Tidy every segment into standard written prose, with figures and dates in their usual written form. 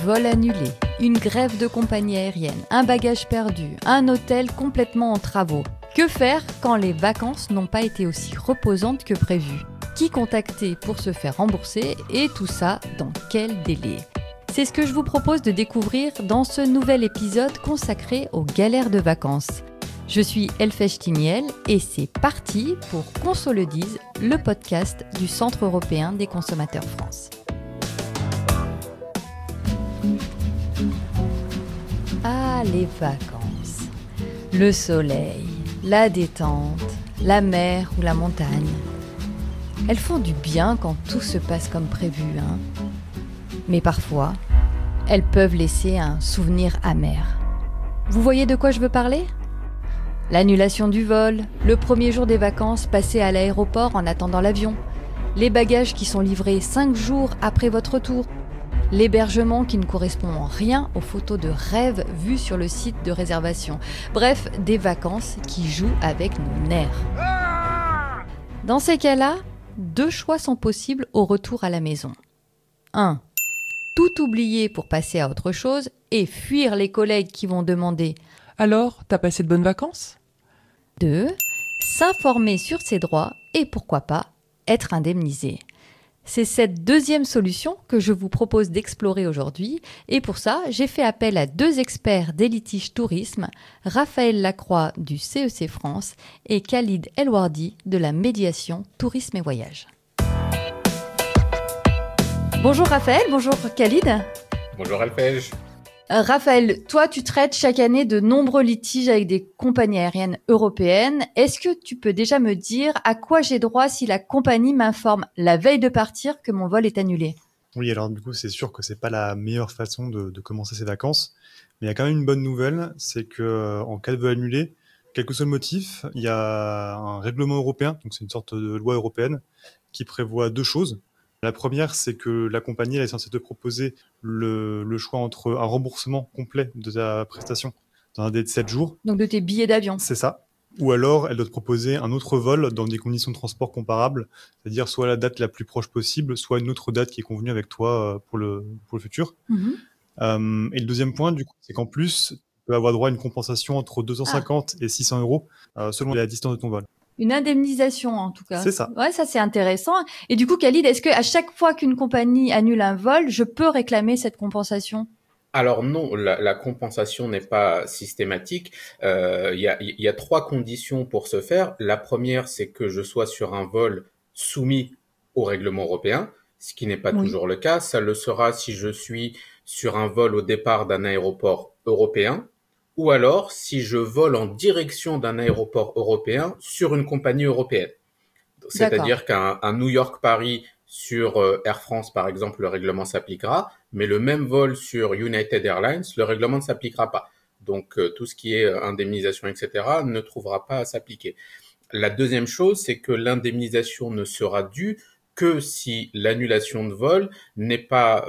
vol annulé, une grève de compagnie aérienne, un bagage perdu, un hôtel complètement en travaux. Que faire quand les vacances n'ont pas été aussi reposantes que prévu ? Qui contacter pour se faire rembourser et tout ça dans quel délai ? C'est ce que je vous propose de découvrir dans ce nouvel épisode consacré aux galères de vacances. Je suis Elfèche Timiel et c'est parti pour qu'on se le dise, le podcast du Centre européen des consommateurs France. Ah, les vacances, le soleil, la détente, la mer ou la montagne. Elles font du bien quand tout se passe comme prévu, hein. Mais parfois, elles peuvent laisser un souvenir amer. Vous voyez de quoi je veux parler ? L'annulation du vol, le premier jour des vacances passé à l'aéroport en attendant l'avion, les bagages qui sont livrés 5 jours après votre retour, l'hébergement qui ne correspond en rien aux photos de rêve vues sur le site de réservation. Bref, des vacances qui jouent avec nos nerfs. Dans ces cas-là, 2 choix sont possibles au retour à la maison. 1. Tout oublier pour passer à autre chose et fuir les collègues qui vont demander « Alors, t'as passé de bonnes vacances ?» 2. S'informer sur ses droits et pourquoi pas être indemnisé. C'est cette deuxième solution que je vous propose d'explorer aujourd'hui et pour ça, j'ai fait appel à 2 experts des litiges tourisme, Raphaël Lacroix du CEC France et Khalid Elwardi de la médiation tourisme et voyage. Bonjour Raphaël, bonjour Khalid. Bonjour Elfèche. Raphaël, toi tu traites chaque année de nombreux litiges avec des compagnies aériennes européennes. Est-ce que tu peux déjà me dire à quoi j'ai droit si la compagnie m'informe la veille de partir que mon vol est annulé ? Oui, alors du coup, c'est sûr que c'est pas la meilleure façon de commencer ses vacances, mais il y a quand même une bonne nouvelle, c'est que en cas de vol annulé, quel que soit le motif, il y a un règlement européen, donc c'est une sorte de loi européenne qui prévoit 2 choses. La première, c'est que la compagnie elle est censée te proposer le choix entre un remboursement complet de ta prestation dans un délai de 7 jours. Donc de tes billets d'avion. C'est ça. Ou alors, elle doit te proposer un autre vol dans des conditions de transport comparables, c'est-à-dire soit la date la plus proche possible, soit une autre date qui est convenue avec toi pour le futur. Et le deuxième point, du coup, c'est qu'en plus, tu peux avoir droit à une compensation entre 250 et 600 euros selon la distance de ton vol. Une indemnisation en tout cas. C'est ça. Ouais, ça c'est intéressant. Et du coup, Khalid, est-ce que à chaque fois qu'une compagnie annule un vol, je peux réclamer cette compensation ? Alors non, la compensation n'est pas systématique. Il y a 3 conditions pour ce faire. La première, c'est que je sois sur un vol soumis au règlement européen, ce qui n'est pas toujours le cas. Ça le sera si je suis sur un vol au départ d'un aéroport européen, ou alors si je vole en direction d'un aéroport européen sur une compagnie européenne. C'est-à-dire qu'un New York-Paris sur Air France, par exemple, le règlement s'appliquera, mais le même vol sur United Airlines, le règlement ne s'appliquera pas. Donc, tout ce qui est indemnisation, etc., ne trouvera pas à s'appliquer. La deuxième chose, c'est que l'indemnisation ne sera due que si l'annulation de vol n'est pas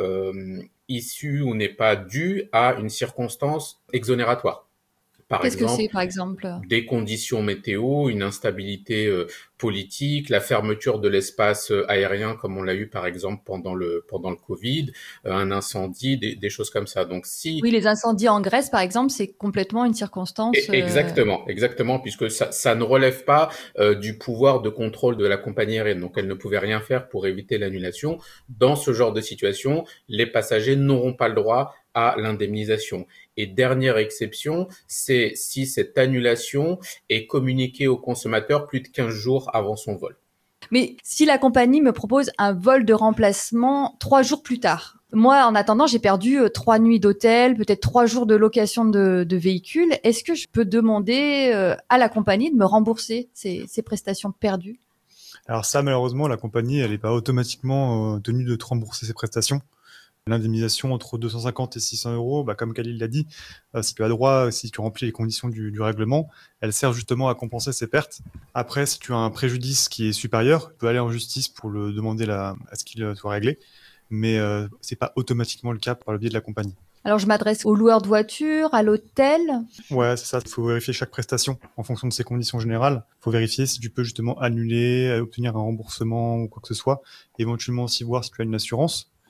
issue ou n'est pas due à une circonstance exonératoire. Qu'est-ce que c'est, par exemple ? Des conditions météo, une instabilité politique, la fermeture de l'espace aérien comme on l'a eu par exemple pendant le Covid, un incendie, des choses comme ça. Donc Oui, les incendies en Grèce par exemple, c'est complètement une circonstance. Exactement, puisque ça ne relève pas du pouvoir de contrôle de la compagnie aérienne. Donc elle ne pouvait rien faire pour éviter l'annulation. Dans ce genre de situation, les passagers n'auront pas le droit à l'indemnisation. Et dernière exception, c'est si cette annulation est communiquée au consommateur plus de 15 jours avant son vol. Mais si la compagnie me propose un vol de remplacement 3 jours plus tard, moi, en attendant, j'ai perdu 3 nuits d'hôtel, peut-être 3 jours de location de véhicule. Est-ce que je peux demander à la compagnie de me rembourser ces prestations perdues ? Alors ça, malheureusement, la compagnie, elle n'est pas automatiquement tenue de te rembourser ses prestations. L'indemnisation entre 250 et 600 euros, comme Khalil l'a dit, si tu as droit, si tu remplis les conditions du règlement, elle sert justement à compenser ces pertes. Après, si tu as un préjudice qui est supérieur, tu peux aller en justice pour le demander à ce qu'il soit réglé, mais c'est pas automatiquement le cas par le biais de la compagnie. Alors, je m'adresse au loueur de voiture, à l'hôtel. Ouais, c'est ça. Il faut vérifier chaque prestation en fonction de ses conditions générales. Il faut vérifier si tu peux justement annuler, obtenir un remboursement ou quoi que ce soit. Éventuellement aussi voir si tu as une assurance.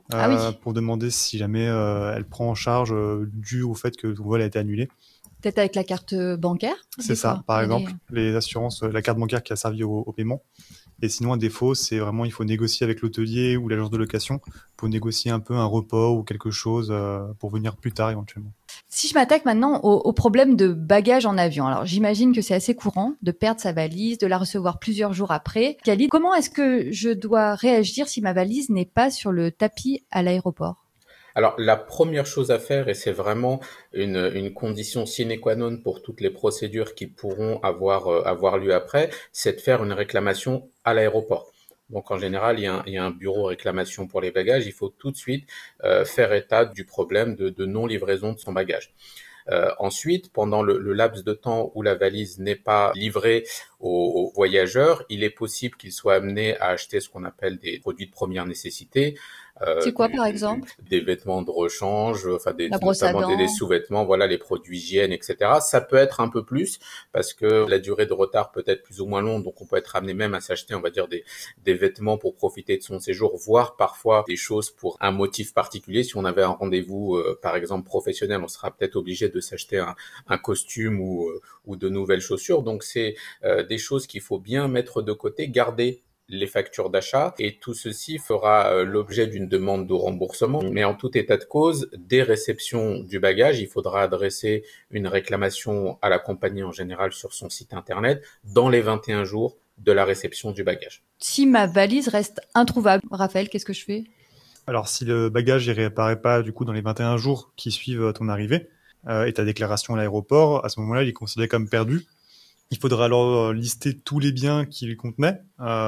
Ah oui. pour demander si jamais elle prend en charge dû au fait que ton vol a été annulé. Peut-être avec la carte bancaire. C'est ça, par exemple, les assurances, la carte bancaire qui a servi au paiement. Et sinon, à défaut, c'est vraiment, il faut négocier avec l'hôtelier ou l'agence de location pour négocier un peu un report ou quelque chose pour venir plus tard éventuellement. Si je m'attaque maintenant au problème de bagages en avion, alors j'imagine que c'est assez courant de perdre sa valise, de la recevoir plusieurs jours après. Khalid, comment est-ce que je dois réagir si ma valise n'est pas sur le tapis à l'aéroport ? Alors, la première chose à faire, et c'est vraiment une condition sine qua non pour toutes les procédures qui pourront avoir lieu après, c'est de faire une réclamation à l'aéroport. Donc, en général, il y a un bureau réclamation pour les bagages. Il faut tout de suite faire état du problème de non-livraison de son bagage. Ensuite, pendant le laps de temps où la valise n'est pas livrée aux voyageurs, il est possible qu'il soit amené à acheter ce qu'on appelle des produits de première nécessité. C'est quoi, par exemple ? Des vêtements de rechange, enfin La brosse à notamment des dents. sous-vêtements, voilà, les produits hygiène, etc. Ça peut être un peu plus parce que la durée de retard peut être plus ou moins longue, donc on peut être amené même à s'acheter, on va dire, des vêtements pour profiter de son séjour, voire parfois des choses pour un motif particulier. Si on avait un rendez-vous, par exemple professionnel, on sera peut-être obligé de s'acheter un costume ou de nouvelles chaussures. Donc c'est des choses qu'il faut bien mettre de côté, garder les factures d'achat, et tout ceci fera l'objet d'une demande de remboursement. Mais en tout état de cause, dès réception du bagage, il faudra adresser une réclamation à la compagnie en général sur son site internet dans les 21 jours de la réception du bagage. Si ma valise reste introuvable, Raphaël, qu'est-ce que je fais ? Alors, si le bagage ne réapparaît pas du coup dans les 21 jours qui suivent ton arrivée et ta déclaration à l'aéroport, à ce moment-là, il est considéré comme perdu. Il faudra alors lister tous les biens qu'il contenait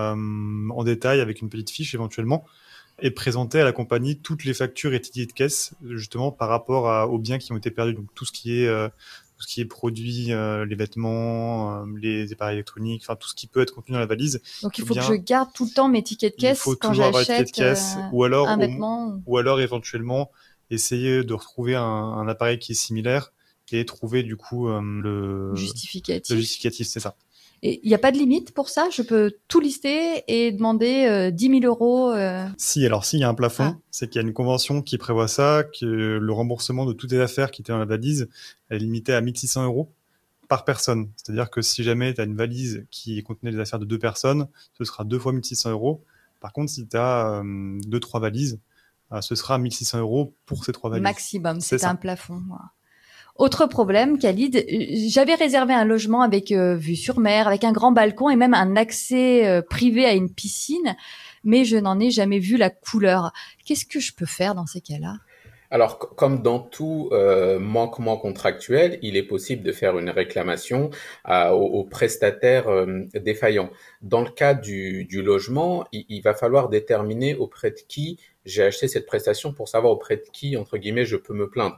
en détail avec une petite fiche éventuellement et présenter à la compagnie toutes les factures et tickets de caisse justement par rapport aux biens qui ont été perdus. Donc tout ce qui est produit, les vêtements, les appareils électroniques, enfin tout ce qui peut être contenu dans la valise. Donc il faut que je garde tout le temps mes tickets de caisse quand j'achète un vêtement. Ou alors éventuellement essayer de retrouver un appareil qui est similaire et trouver du coup le justificatif, c'est ça. Et il n'y a pas de limite pour ça ? Je peux tout lister et demander 10 000 €. Si, il y a un plafond, c'est qu'il y a une convention qui prévoit ça, que le remboursement de toutes les affaires qui étaient dans la valise est limité à 1 600 € par personne. C'est-à-dire que si jamais tu as une valise qui contenait les affaires de 2 personnes, ce sera 2 fois 1 600 €. Par contre, si tu as 2-3 valises, ce sera 1 600 € pour ces 3 valises. Maximum, c'est un plafond. Voilà. Autre problème, Khalid, j'avais réservé un logement avec vue sur mer, avec un grand balcon et même un accès privé à une piscine, mais je n'en ai jamais vu la couleur. Qu'est-ce que je peux faire dans ces cas-là ? Alors, comme dans tout manquement contractuel, il est possible de faire une réclamation au prestataire défaillant. Dans le cas du logement, il va falloir déterminer auprès de qui j'ai acheté cette prestation pour savoir auprès de qui, entre guillemets, je peux me plaindre.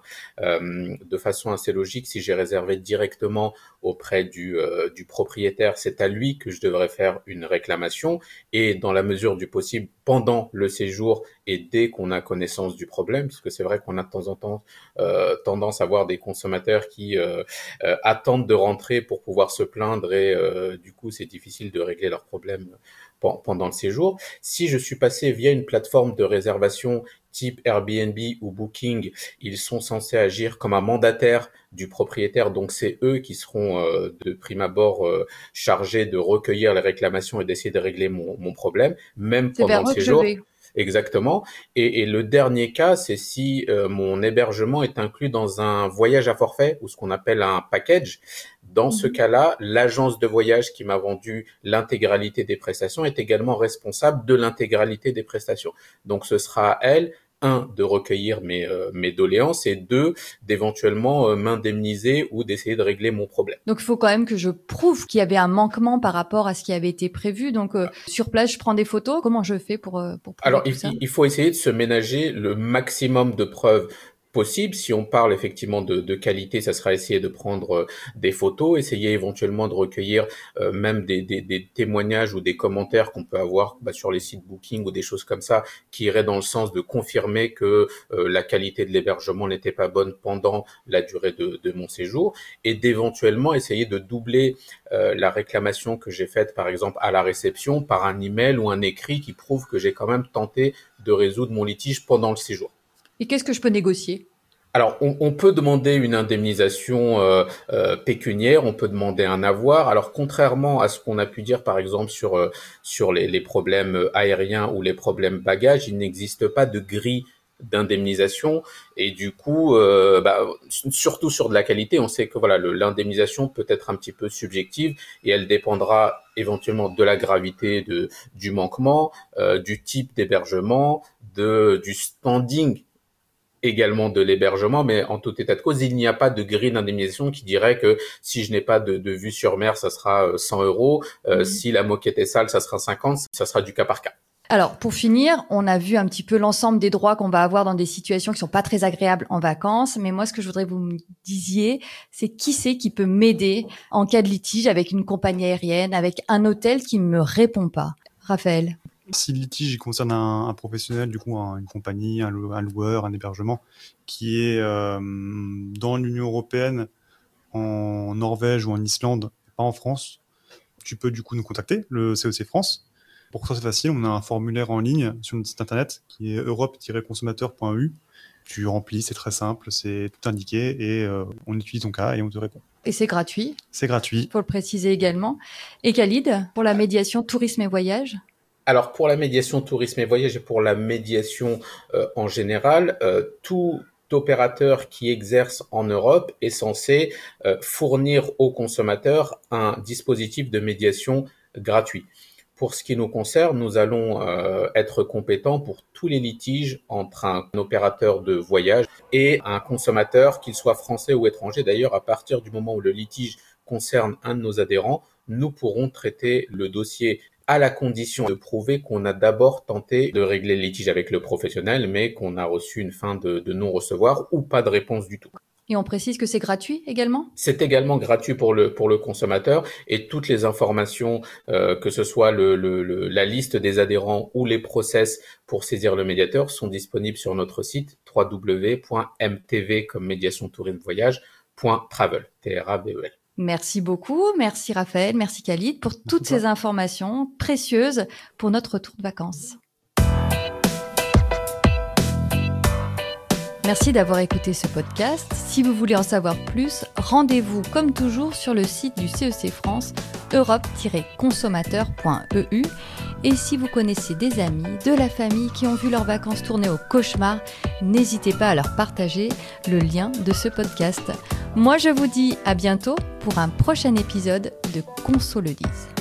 De façon assez logique, si j'ai réservé directement auprès du propriétaire, c'est à lui que je devrais faire une réclamation, et dans la mesure du possible, pendant le séjour et dès qu'on a connaissance du problème, puisque c'est vrai qu'on a de temps en temps tendance à voir des consommateurs qui attendent de rentrer pour pouvoir se plaindre, et du coup c'est difficile de régler leurs problèmes pendant le séjour. Si je suis passé via une plateforme de réservation type Airbnb ou Booking, ils sont censés agir comme un mandataire du propriétaire, donc c'est eux qui seront de prime abord chargés de recueillir les réclamations et d'essayer de régler mon problème, même pendant le séjour. Exactement. Et le dernier cas, c'est si mon hébergement est inclus dans un voyage à forfait ou ce qu'on appelle un package. Dans ce cas-là, l'agence de voyage qui m'a vendu l'intégralité des prestations est également responsable de l'intégralité des prestations. Donc ce sera à elle, de recueillir mes doléances, et 2, d'éventuellement m'indemniser ou d'essayer de régler mon problème. Donc il faut quand même que je prouve qu'il y avait un manquement par rapport à ce qui avait été prévu. Donc sur place, je prends des photos. Comment je fais pour prouver Alors tout ça ? il faut essayer de se ménager le maximum de preuves possible. Si on parle effectivement de qualité, ça sera essayer de prendre des photos, essayer éventuellement de recueillir même des témoignages ou des commentaires qu'on peut avoir sur les sites Booking ou des choses comme ça qui iraient dans le sens de confirmer que la qualité de l'hébergement n'était pas bonne pendant la durée de mon séjour, et d'éventuellement essayer de doubler la réclamation que j'ai faite par exemple à la réception par un email ou un écrit qui prouve que j'ai quand même tenté de résoudre mon litige pendant le séjour. Et qu'est-ce que je peux négocier ? Alors, on peut demander une indemnisation pécuniaire, on peut demander un avoir. Alors, contrairement à ce qu'on a pu dire, par exemple, sur les problèmes aériens ou les problèmes bagages, il n'existe pas de grille d'indemnisation. Et du coup, surtout sur de la qualité, on sait que voilà, l'indemnisation peut être un petit peu subjective et elle dépendra éventuellement de la gravité du manquement, du type d'hébergement, du standing également de l'hébergement, mais en tout état de cause, il n'y a pas de grille d'indemnisation qui dirait que si je n'ai pas de vue sur mer, ça sera 100 euros, si la moquette est sale, ça sera 50, ça sera du cas par cas. Alors, pour finir, on a vu un petit peu l'ensemble des droits qu'on va avoir dans des situations qui sont pas très agréables en vacances, mais moi, ce que je voudrais que vous me disiez, c'est qui peut m'aider en cas de litige avec une compagnie aérienne, avec un hôtel qui me répond pas. Raphaël. Si le litige concerne un professionnel, du coup, une compagnie, un loueur, un hébergement, qui est dans l'Union européenne, en Norvège ou en Islande, pas en France, tu peux du coup nous contacter, le CEC France. Pour ça, c'est facile, on a un formulaire en ligne sur notre site internet qui est europe-consommateur.eu. Tu remplis, c'est très simple, c'est tout indiqué et on étudie ton cas et on te répond. Et c'est gratuit. C'est gratuit. Faut le préciser également. Et Khalid, pour la médiation tourisme et voyage ? Alors, pour la médiation tourisme et voyage et pour la médiation en général, tout opérateur qui exerce en Europe est censé fournir aux consommateurs un dispositif de médiation gratuit. Pour ce qui nous concerne, nous allons être compétents pour tous les litiges entre un opérateur de voyage et un consommateur, qu'il soit français ou étranger. D'ailleurs, à partir du moment où le litige concerne un de nos adhérents, nous pourrons traiter le dossier à la condition de prouver qu'on a d'abord tenté de régler le litige avec le professionnel, mais qu'on a reçu une fin de non-recevoir ou pas de réponse du tout. Et on précise que c'est gratuit également ? C'est également gratuit pour le consommateur et toutes les informations, que ce soit la liste des adhérents ou les process pour saisir le médiateur, sont disponibles sur notre site www.mtv comme médiation tourisme voyage.travel. TRAVEL. Merci beaucoup, merci Raphaël, merci Khalid pour toutes ces informations précieuses pour notre retour de vacances. Merci d'avoir écouté ce podcast. Si vous voulez en savoir plus, rendez-vous comme toujours sur le site du CEC France, europe-consommateur.eu. Et si vous connaissez des amis, de la famille qui ont vu leurs vacances tourner au cauchemar, n'hésitez pas à leur partager le lien de ce podcast. Moi, je vous dis à bientôt pour un prochain épisode de Conso le dise.